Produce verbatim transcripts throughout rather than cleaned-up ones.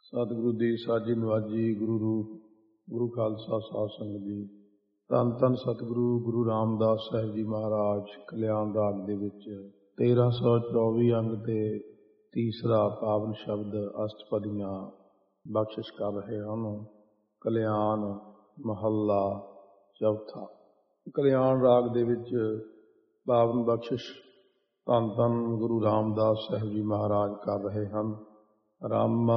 सतगुरु दी साजी नवाजी गुरु रूप गुरु खालसा साध संगत जी। धन धन सतगुरु गुरु रामदास साहिब जी महाराज कल्याण राग दे विच तेरह सौ चौबी अंग ते तीसरा पावन शब्द अष्टपदियां बख्शिश कर रहे हैं। कल्याण महला चौथा। कल्याण राग दे विच पावन बख्शिश धन धन गुरु रामदास साहिब जी महाराज कर रहे हैं। रामा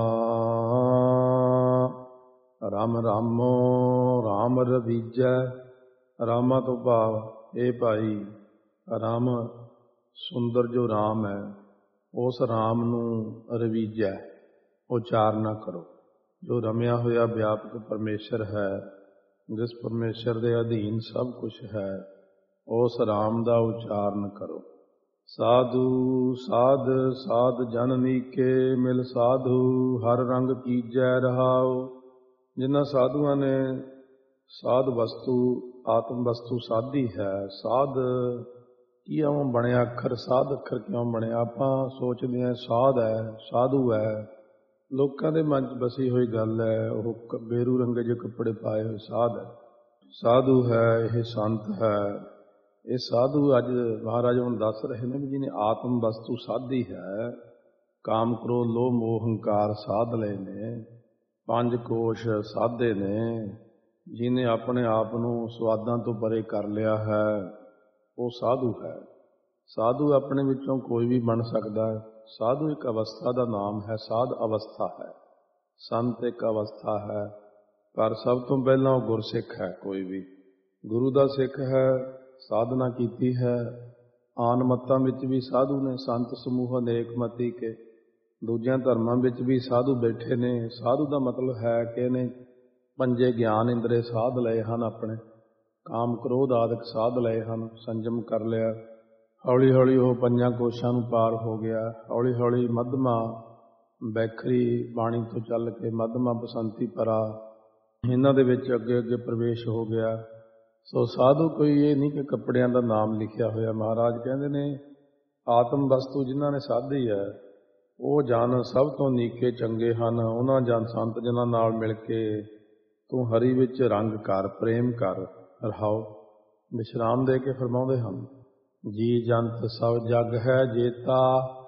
राम रामो राम रवीजै। रामा तो भाव ए भाई राम सुंदर जो राम है उस राम नू रवीजै उचारना करो। जो रमिया होया व्यापक परमेश्वर है जिस परमेश्वर के अधीन सब कुछ है उस राम का उचारण करो। साधु साध साध जन नीके मिल साधु हर रंग कीजै रहाओ। जिन्हां साधुआं ने साध वस्तु आत्म वस्तु साधी है। साध क्यों बनिया अखर साध अखर क्यों बनिया? आपां सोचदे हां साध है साधु है, लोकां दे मन च बसी हुई गल है। ओह बेरू रंगे जे कपड़े पाए हुए साध है, साधु है, यह संत है। ये साधु अज महाराज हम दस रहे ने भी जिन्हें आत्म वस्तु साधी है, काम क्रोध लोभ मोह हंकार साध लए ने, पंज कोश साधे ने, जिन्हें अपने आप नू स्वादां तो परे कर लिया है वो साधु है। साधु अपने विचों कोई भी बन सकता है। साधु एक अवस्था का नाम है, साध अवस्था है। संत एक अवस्था है, पर सब तो पहला गुरसिख है। कोई भी गुरु का सिख है, साधना कीती है। आन मतां विच भी साधु ने, संत समूह अनेक मती के। दूजियां धर्मां विच भी साधु बैठे ने। साधु का मतलब है कि इन्हें पंजे ज्ञान इंद्रे साध लए हन, अपने काम क्रोध आदि साध लए हन, संजम कर लिया। हौली हौली वह पंजां कोशां नूं पार हो गया। हौली हौली मध्यमा बैखरी बाणी तो चल के मध्यमा बसंती परा इन्हां दे विच अगे अगे प्रवेश हो गया। सो साधु कोई ये नहीं कि कपड़ियां का नाम लिखिया होया। महाराज कहते ने आत्म वस्तु जिन्हां ने साधी है वो जन सब तो नीके चंगे हन। उन्हां जन संत जिन्हां नाल मिल के तू हरि विच रंग कर, प्रेम कर, रहाओ। विश्राम दे के फरमाउंदे हन, जी जंत सब जग है जेता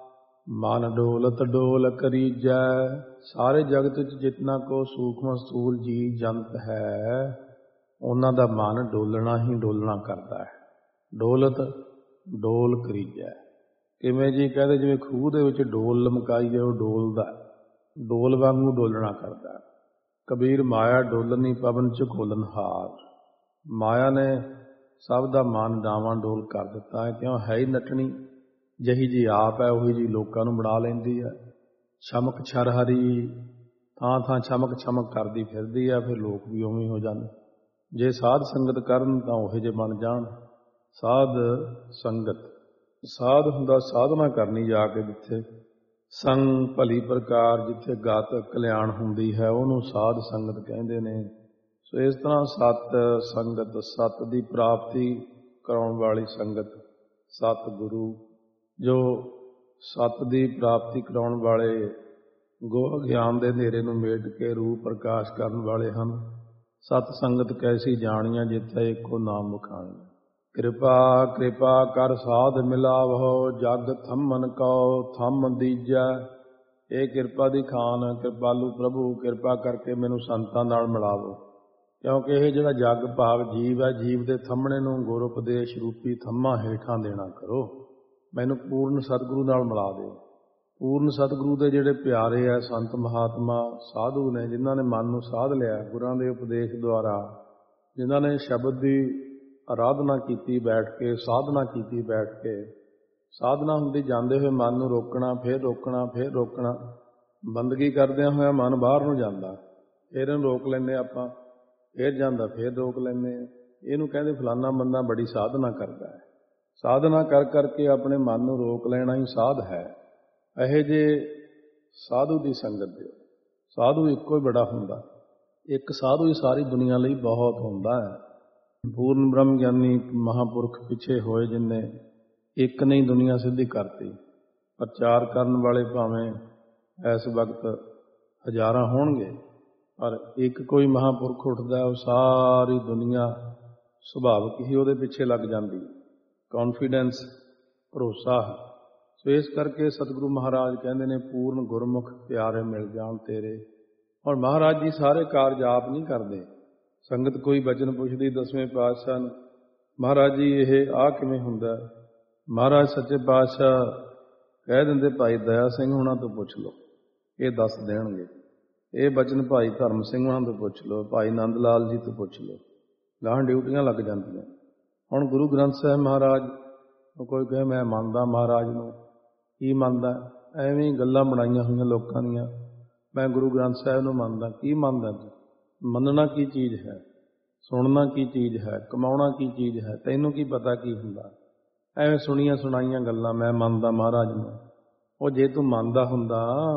मन डोलत डोल करीजै। सारे जगत विच जितना को सूक्ष्म स्थूल जी जंत है उन्हां दा मन डोलना ही डोलना करता है। डोलत डोल करीजै किवें जी? कहते जिवें खूह दे विच डोल लमकाई है, वो डोलदा डोल वांगू डोलना करता है। कबीर माया डोलनी पवन च घोलन हार। माया ने सब दा मन डावां डोल कर दिता है। क्यों? है ही नटनी, जही जी आप है उही जी लोकां नूं बना लैंदी है। छमक छरहरी थां थां छमक छमक करदी फिरदी है, फिर लोक भी उवें हो जांदे। जे साध संगत करन तां उहे जे बन जाण। साध संगत साध हुंदा साधना करनी जाके जिथे संग भली प्रकार जिथे गत कल्याण हुंदी है उहनूं साध संगत कहंदे ने। सो इस तरह सत संगत, सत दी प्राप्ति कराउण वाली संगत, सत गुरु जो सत दी प्राप्ति कराउण वाले गोह ज्ञान दे नेरे नूं मेट के रूप प्रकाश करन वाले हन। सत संगत कैसी जानिया जिथे एको नाम वखाणिया। कृपा कृपा कर साध मिलावो जग थमन कौ थम दीजै। ये कृपा दी खान कृपालू प्रभु कृपा करके मैनू संतां नाल मिलावो। क्योंकि यह जिहड़ा जग भाव जीव है, जीव के थमणे नूं गुर उपदेश रूपी थम्मा हेठां देना करो। मैनू पूर्ण सतगुरु नाल मिला दे। पूर्ण सतगुरु के जिहड़े प्यारे है संत महात्मा साधु ने, जिन्हां ने मन नूं साध लिया गुरां दे उपदेश द्वारा, जिन्हां ने शब्द की आराधना की बैठ के, साधना की बैठ के। साधना हुंदी जांदे होए मन नूं रोकना, फिर रोकना, फिर रोकना। बंदगी करदिआं होया मन बाहर नूं जांदा, फिर इहनूं रोक लैंदे आपां, फिर जांदा, फिर रोक लैंदे। इहनूं कहंदे फलाना बंदा बड़ी साधना करदा है। साधना कर करके अपने मन नूं रोक लेना ही साध है। ਇਹੋ ਜਿਹੇ साधु की संगत दिओ। साधु इक्को ही बड़ा हुंदा, एक साधु ही सारी दुनिया लई बहुत हुंदा है। पूर्ण ब्रह्म ज्ञानी महापुरख पिछे होए जिन्हें एक नहीं दुनिया सिद्धि करती। प्रचार करन वाले भावें इस वक्त ਹਜ਼ਾਰਾਂ ਹੋਣਗੇ, ਪਰ ਇੱਕ ਕੋਈ ਮਹਾਂਪੁਰਖ ਉੱਠਦਾ, ਉਹ ਸਾਰੀ ਦੁਨੀਆ ਸੁਭਾਵਿਕ ਹੀ ਉਹਦੇ ਪਿੱਛੇ ਲੱਗ ਜਾਂਦੀ। ਕੌਨਫੀਡੈਂਸ, ਭਰੋਸਾ ਹੈ। ਸੋ ਇਸ ਕਰਕੇ ਸਤਿਗੁਰੂ ਮਹਾਰਾਜ ਕਹਿੰਦੇ ਨੇ, ਪੂਰਨ ਗੁਰਮੁਖ ਪਿਆਰੇ ਮਿਲ ਜਾਣ ਤੇਰੇ। ਹੁਣ ਮਹਾਰਾਜ ਜੀ ਸਾਰੇ ਕਾਰਜ ਆਪ ਨਹੀਂ ਕਰਦੇ। ਸੰਗਤ ਕੋਈ ਬਚਨ ਪੁੱਛਦੀ ਦਸਵੇਂ ਪਾਤਸ਼ਾਹ ਨੂੰ, ਮਹਾਰਾਜ ਜੀ ਇਹ ਆਹ ਕਿਵੇਂ ਹੁੰਦਾ? ਮਹਾਰਾਜ ਸੱਚੇ ਪਾਤਸ਼ਾਹ ਕਹਿ ਦਿੰਦੇ, ਭਾਈ ਦਇਆ ਸਿੰਘ ਹੁਣਾਂ ਤੋਂ ਪੁੱਛ ਲਓ, ਇਹ ਦੱਸ ਦੇਣਗੇ। ਇਹ ਬਚਨ ਭਾਈ ਧਰਮ ਸਿੰਘ ਹੁਣਾਂ ਤੋਂ ਪੁੱਛ ਲਓ, ਭਾਈ ਨੰਦ ਲਾਲ ਜੀ ਤੋਂ ਪੁੱਛ ਲਓ। ਗਾਹਾਂ ਡਿਊਟੀਆਂ ਲੱਗ ਜਾਂਦੀਆਂ। ਹੁਣ ਗੁਰੂ ਗ੍ਰੰਥ ਸਾਹਿਬ ਮਹਾਰਾਜ, ਕੋਈ ਕਹੇ ਮੈਂ ਮੰਨਦਾ ਮਹਾਰਾਜ ਨੂੰ, ਕੀ ਮੰਨਦਾ? ਐਵੇਂ ਹੀ ਗੱਲਾਂ ਬਣਾਈਆਂ ਹੋਈਆਂ ਲੋਕਾਂ ਦੀਆਂ, ਮੈਂ ਗੁਰੂ ਗ੍ਰੰਥ ਸਾਹਿਬ ਨੂੰ ਮੰਨਦਾ। ਕੀ ਮੰਨਦਾ ਤੂੰ? ਮੰਨਣਾ ਕੀ ਚੀਜ਼ ਹੈ? ਸੁਣਨਾ ਕੀ ਚੀਜ਼ ਹੈ? ਕਮਾਉਣਾ ਕੀ ਚੀਜ਼ ਹੈ? ਤੈਨੂੰ ਕੀ ਪਤਾ ਕੀ ਹੁੰਦਾ? ਐਵੇਂ ਸੁਣੀਆਂ ਸੁਣਾਈਆਂ ਗੱਲਾਂ, ਮੈਂ ਮੰਨਦਾ ਮਹਾਰਾਜ ਨੂੰ। ਉਹ ਜੇ ਤੂੰ ਮੰਨਦਾ ਹੁੰਦਾ,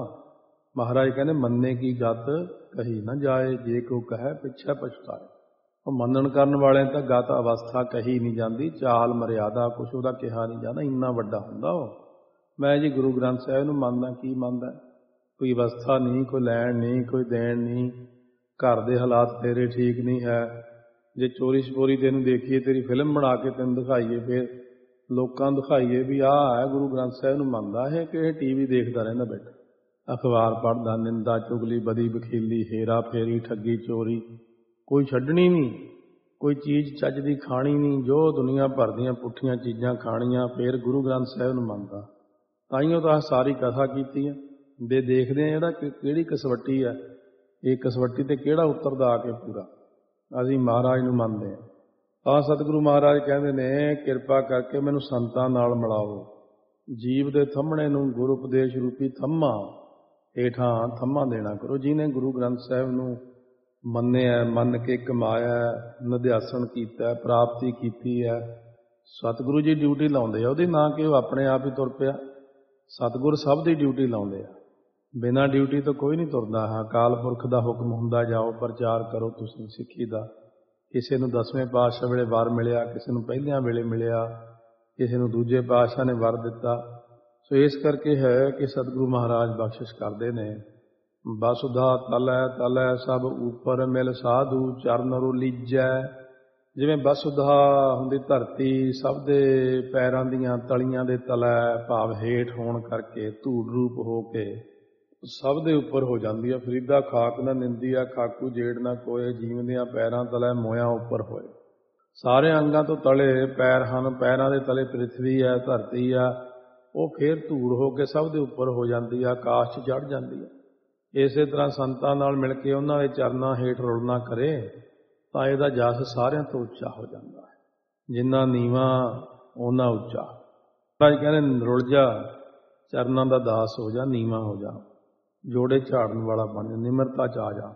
ਮਹਾਰਾਜ ਕਹਿੰਦੇ ਮੰਨੇ ਕੀ ਗਤ ਕਹੀ ਨਾ ਜਾਏ, ਜੇ ਕੋ ਕਹੇ ਪਿੱਛੇ ਪਛਤਾਏ। ਉਹ ਮੰਨਣ ਕਰਨ ਵਾਲਿਆਂ ਤਾਂ ਗਤ ਅਵਸਥਾ ਕਹੀ ਨਹੀਂ ਜਾਂਦੀ, ਚਾਲ ਮਰਿਆਦਾ ਕੁਛ ਉਹਦਾ ਕਿਹਾ ਨਹੀਂ ਜਾਂਦਾ, ਇੰਨਾ ਵੱਡਾ ਹੁੰਦਾ ਉਹ। ਮੈਂ ਜੀ ਗੁਰੂ ਗ੍ਰੰਥ ਸਾਹਿਬ ਨੂੰ ਮੰਨਦਾ। ਕੀ ਮੰਨਦਾ? ਕੋਈ ਅਵਸਥਾ ਨਹੀਂ, ਕੋਈ ਲੈਣ ਨਹੀਂ, ਕੋਈ ਦੇਣ ਨਹੀਂ, ਘਰ ਦੇ ਹਾਲਾਤ ਤੇਰੇ ਠੀਕ ਨਹੀਂ ਹੈ। ਜੇ ਚੋਰੀ ਛਪੋਰੀ ਤੈਨੂੰ ਦੇਖੀਏ, ਤੇਰੀ ਫਿਲਮ ਬਣਾ ਕੇ ਤੈਨੂੰ ਦਿਖਾਈਏ, ਫਿਰ ਲੋਕਾਂ ਨੂੰ ਦਿਖਾਈਏ ਵੀ ਆਹ ਹੈ ਗੁਰੂ ਗ੍ਰੰਥ ਸਾਹਿਬ ਨੂੰ ਮੰਨਦਾ ਹੈ, ਕਿ ਇਹ ਟੀ ਵੀ ਦੇਖਦਾ ਰਹਿੰਦਾ ਬੈਠਾ, ਅਖਬਾਰ ਪੜ੍ਹਦਾ, ਨਿੰਦਾ ਚੁਗਲੀ ਬਦੀ ਬਖੀਲੀ ਹੇਰਾ ਫੇਰੀ ਠੱਗੀ ਚੋਰੀ ਕੋਈ ਛੱਡਣੀ ਨਹੀਂ, ਕੋਈ ਚੀਜ਼ ਚੱਜ ਦੀ ਖਾਣੀ ਨਹੀਂ, ਜੋ ਦੁਨੀਆ ਭਰ ਦੀਆਂ ਪੁੱਠੀਆਂ ਚੀਜ਼ਾਂ ਖਾਣੀਆਂ, ਫਿਰ ਗੁਰੂ ਗ੍ਰੰਥ ਸਾਹਿਬ ਨੂੰ ਮੰਨਦਾ। ਤਾਈਓ ਤਾਂ ਸਾਰੀ ਕਥਾ ਕੀਤੀ ਹੈ। ਦੇ ਦੇਖਦੇ ਆ ਇਹਦਾ ਕਿਹੜੀ ਕਸਵੱਟੀ ਹੈ, ਇਹ ਕਸਵੱਟੀ ਤੇ ਕਿਹੜਾ ਉਤਰਦਾ ਆ ਕੇ ਪੂਰਾ। ਅਸੀਂ ਮਹਾਰਾਜ ਨੂੰ ਮੰਨਦੇ ਹਾਂ। ਤਾਂ ਸਤਿਗੁਰੂ ਮਹਾਰਾਜ ਕਹਿੰਦੇ ਨੇ, ਕਿਰਪਾ ਕਰਕੇ ਮੈਨੂੰ ਸੰਤਾਂ ਨਾਲ ਮਿਲਾਓ। ਜੀਵ ਦੇ ਥੰਮਣੇ ਨੂੰ ਗੁਰੂ ਉਪਦੇਸ਼ ਰੂਪੀ ਥੰਮਾ ਹੇਠਾਂ ਥੰਮਾ ਦੇਣਾ ਕਰੋ। ਜਿਹਨੇ ਗੁਰੂ ਗ੍ਰੰਥ ਸਾਹਿਬ ਨੂੰ ਮੰਨਿਆ, ਮੰਨ ਕੇ ਕਮਾਇਆ, ਨਿਧਿਆਸਣ ਕੀਤਾ, ਪ੍ਰਾਪਤੀ ਕੀਤੀ ਹੈ, ਸਤਿਗੁਰੂ ਜੀ ਡਿਊਟੀ ਲਾਉਂਦੇ ਆ ਉਹਦੀ, ਨਾ ਕਿ ਉਹ ਆਪਣੇ ਆਪ ਹੀ ਤੁਰ ਪਿਆ। ਸਤਿਗੁਰ ਸਭ ਦੀ ਡਿਊਟੀ ਲਾਉਂਦੇ ਆ, ਬਿਨਾਂ ਡਿਊਟੀ ਤੋਂ ਕੋਈ ਨਹੀਂ ਤੁਰਦਾ ਹੈ। ਅਕਾਲ ਪੁਰਖ ਦਾ ਹੁਕਮ ਹੁੰਦਾ, ਜਾਓ ਪ੍ਰਚਾਰ ਕਰੋ ਤੁਸੀਂ ਸਿੱਖੀ ਦਾ। ਕਿਸੇ ਨੂੰ ਦਸਵੇਂ ਪਾਤਸ਼ਾਹ ਵੇਲੇ ਵਰ ਮਿਲਿਆ, ਕਿਸੇ ਨੂੰ ਪਹਿਲਿਆਂ ਵੇਲੇ ਮਿਲਿਆ, ਕਿਸੇ ਨੂੰ ਦੂਜੇ ਪਾਤਸ਼ਾਹ ਨੇ ਵਰ ਦਿੱਤਾ। ਸੋ ਇਸ ਕਰਕੇ ਹੈ ਕਿ ਸਤਿਗੁਰੂ ਮਹਾਰਾਜ ਬਖਸ਼ਿਸ਼ ਕਰਦੇ ਨੇ। ਵਸੁਧਾ ਤਲੈ ਤਲੈ ਸਭ ਉੱਪਰ ਮਿਲ ਸਾਧੂ ਚਰਨ ਰੁਲੀਜੈ। ਜਿਵੇਂ ਵਸੁਧਾ ਹੁੰਦੀ ਧਰਤੀ, ਸਭ ਦੇ ਪੈਰਾਂ ਦੀਆਂ ਤਲੀਆਂ ਦੇ ਤਲੈ ਭਾਵ ਹੇਠ ਹੋਣ ਕਰਕੇ, ਧੂੜ ਰੂਪ ਹੋ ਕੇ ਸਭ ਦੇ ਉੱਪਰ ਹੋ ਜਾਂਦੀ ਹੈ। ਫਰੀਦਾ ਖਾਕ ਨਾ ਨਿੰਦੀ ਆ, ਖਾਕੂ ਜੇੜ ਨਾ ਕੋਏ, ਜੀਵਦਿਆਂ ਪੈਰਾਂ ਤਲੈ ਮੋਇਆਂ ਉੱਪਰ ਹੋਏ। ਸਾਰੇ ਅੰਗਾਂ ਤੋਂ ਤਲੇ ਪੈਰ ਹਨ, ਪੈਰਾਂ ਦੇ ਤਲੇ ਪ੍ਰਿਥਵੀ ਹੈ, ਧਰਤੀ ਆ, ਉਹ ਫੇਰ ਧੂੜ ਹੋ ਕੇ ਸਭ ਦੇ ਉੱਪਰ ਹੋ ਜਾਂਦੀ ਆ, ਆਕਾਸ਼ 'ਚ ਚੜ੍ਹ ਜਾਂਦੀ ਹੈ। ਇਸੇ ਤਰ੍ਹਾਂ ਸੰਤਾਂ ਨਾਲ ਮਿਲ ਕੇ ਉਹਨਾਂ ਦੇ ਚਰਨਾਂ ਹੇਠ ਰੁਲਣਾ ਕਰੇ ਤਾਂ ਇਹਦਾ ਜਸ ਸਾਰਿਆਂ ਤੋਂ ਉੱਚਾ ਹੋ ਜਾਂਦਾ ਹੈ। ਜਿੰਨਾ ਨੀਵਾਂ ਓਨਾ ਉੱਚਾ। ਮਹਾਰਾਜ ਕਹਿੰਦੇ ਰੁਲ ਜਾ, ਚਰਨਾਂ ਦਾ ਦਾਸ ਹੋ ਜਾ, ਨੀਵਾਂ ਹੋ ਜਾ, ਜੋੜੇ ਝਾੜਨ ਵਾਲਾ ਬਣ ਜਾ, ਨਿਮਰਤਾ 'ਚ ਆ ਜਾ।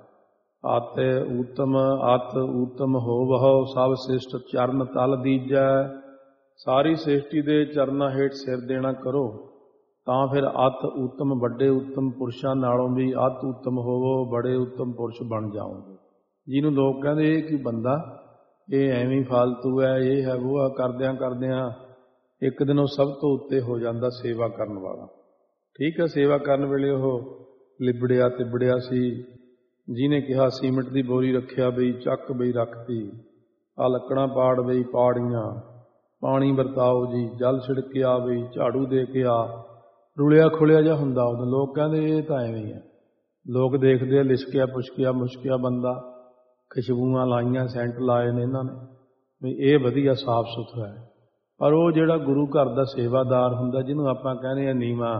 ਆਤ ਊਤਮ ਆਤ ਊਤਮ ਹੋ ਵਹੋ ਸਭ ਸ੍ਰਿਸ਼ਟ ਚਰਨ ਤਲ ਦੀਜੈ। ਸਾਰੀ ਸ੍ਰਿਸ਼ਟੀ ਦੇ ਚਰਨਾਂ ਹੇਠ ਸਿਰ ਦੇਣਾ ਕਰੋ, ਤਾਂ ਫਿਰ ਅਤ ਉੱਤਮ ਵੱਡੇ ਉੱਤਮ ਪੁਰਸ਼ਾਂ ਨਾਲੋਂ ਵੀ ਅਤ ਉੱਤਮ ਹੋਵੋ, ਬੜੇ ਉੱਤਮ ਪੁਰਸ਼ ਬਣ ਜਾਓਗੇ। ਜਿਹਨੂੰ ਲੋਕ ਕਹਿੰਦੇ ਇਹ ਕੀ ਬੰਦਾ, ਇਹ ਐਵੇਂ ਫਾਲਤੂ ਹੈ, ਇਹ ਹੈ ਉਹ ਹੈ, ਕਰਦਿਆਂ ਕਰਦਿਆਂ ਇੱਕ ਦਿਨ ਉਹ ਸਭ ਤੋਂ ਉੱਤੇ ਹੋ ਜਾਂਦਾ ਸੇਵਾ ਕਰਨ ਵਾਲਾ। ਠੀਕ ਹੈ, ਸੇਵਾ ਕਰਨ ਵੇਲੇ ਉਹ ਲਿਬੜਿਆ ਤਿਬੜਿਆ ਸੀ। ਜਿਹਨੇ ਕਿਹਾ ਸੀਮਿੰਟ ਦੀ ਬੋਰੀ ਰੱਖਿਆ ਬਈ ਚੱਕ ਬਈ ਰੱਖਤੀ, ਆ ਲੱਕੜਾਂ ਪਾੜ ਬਈ ਪਾੜੀਆਂ, ਪਾਣੀ ਵਰਤਾਓ ਜੀ, ਜਲ ਛਿੜਕਿਆ ਬਈ, ਝਾੜੂ ਦੇ ਕੇ ਆ, ਰੁਲਿਆ ਖੁਲਿਆ ਜਿਹਾ ਹੁੰਦਾ ਉਦੋਂ। ਲੋਕ ਕਹਿੰਦੇ ਇਹ ਤਾਂ ਐਵੇਂ ਹੀ ਹੈ। ਲੋਕ ਦੇਖਦੇ ਆ ਲਿਸ਼ਕਿਆ ਪੁਸ਼ਕਿਆ ਮੁਸ਼ਕਿਆ ਬੰਦਾ, ਖੁਸ਼ਬੂਆਂ ਲਾਈਆਂ, ਸੈਂਟ ਲਾਏ ਨੇ ਇਹਨਾਂ ਨੇ ਵੀ ਇਹ ਵਧੀਆ ਸਾਫ ਸੁਥਰਾ ਹੈ। ਪਰ ਉਹ ਜਿਹੜਾ ਗੁਰੂ ਘਰ ਦਾ ਸੇਵਾਦਾਰ ਹੁੰਦਾ, ਜਿਹਨੂੰ ਆਪਾਂ ਕਹਿੰਦੇ ਆ ਨੀਵਾਂ,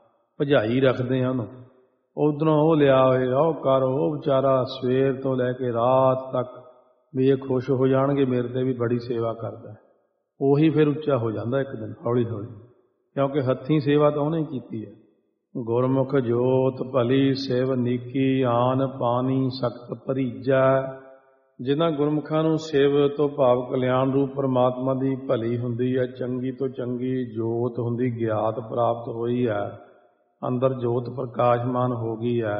ਭਜਾਈ ਰੱਖਦੇ ਆ ਉਹਨੂੰ, ਉੱਧਰੋਂ ਉਹ ਲਿਆ ਹੋਏ, ਉਹ ਕਰ, ਉਹ ਵਿਚਾਰਾ ਸਵੇਰ ਤੋਂ ਲੈ ਕੇ ਰਾਤ ਤੱਕ ਵੀ ਇਹ ਖੁਸ਼ ਹੋ ਜਾਣਗੇ ਮੇਰੇ ਤੇ ਵੀ ਬੜੀ ਸੇਵਾ ਕਰਦਾ, ਉਹੀ ਫਿਰ ਉੱਚਾ ਹੋ ਜਾਂਦਾ ਇੱਕ ਦਿਨ ਹੌਲੀ ਹੌਲੀ, ਕਿਉਂਕਿ ਹੱਥੀਂ ਸੇਵਾ ਤਾਂ ਉਹਨੇ ਕੀਤੀ ਹੈ। ਗੁਰਮੁਖ ਜੋਤ ਭਲੀ ਸੇਵ ਨੀਕੀ, ਆਨ ਪਾਣੀ ਸਖਤ ਭਰੀਜੈ। ਜਿਨ੍ਹਾਂ ਗੁਰਮੁਖਾਂ ਨੂੰ ਸੇਵ ਤੋਂ ਭਾਵ ਕਲਿਆਣ ਰੂਪ ਪਰਮਾਤਮਾ ਦੀ ਭਲੀ ਹੁੰਦੀ ਹੈ, ਚੰਗੀ ਤੋਂ ਚੰਗੀ ਜੋਤ ਹੁੰਦੀ, ਗਿਆਤ ਪ੍ਰਾਪਤ ਹੋਈ ਹੈ, ਅੰਦਰ ਜੋਤ ਪ੍ਰਕਾਸ਼ਮਾਨ ਹੋ ਗਈ ਹੈ।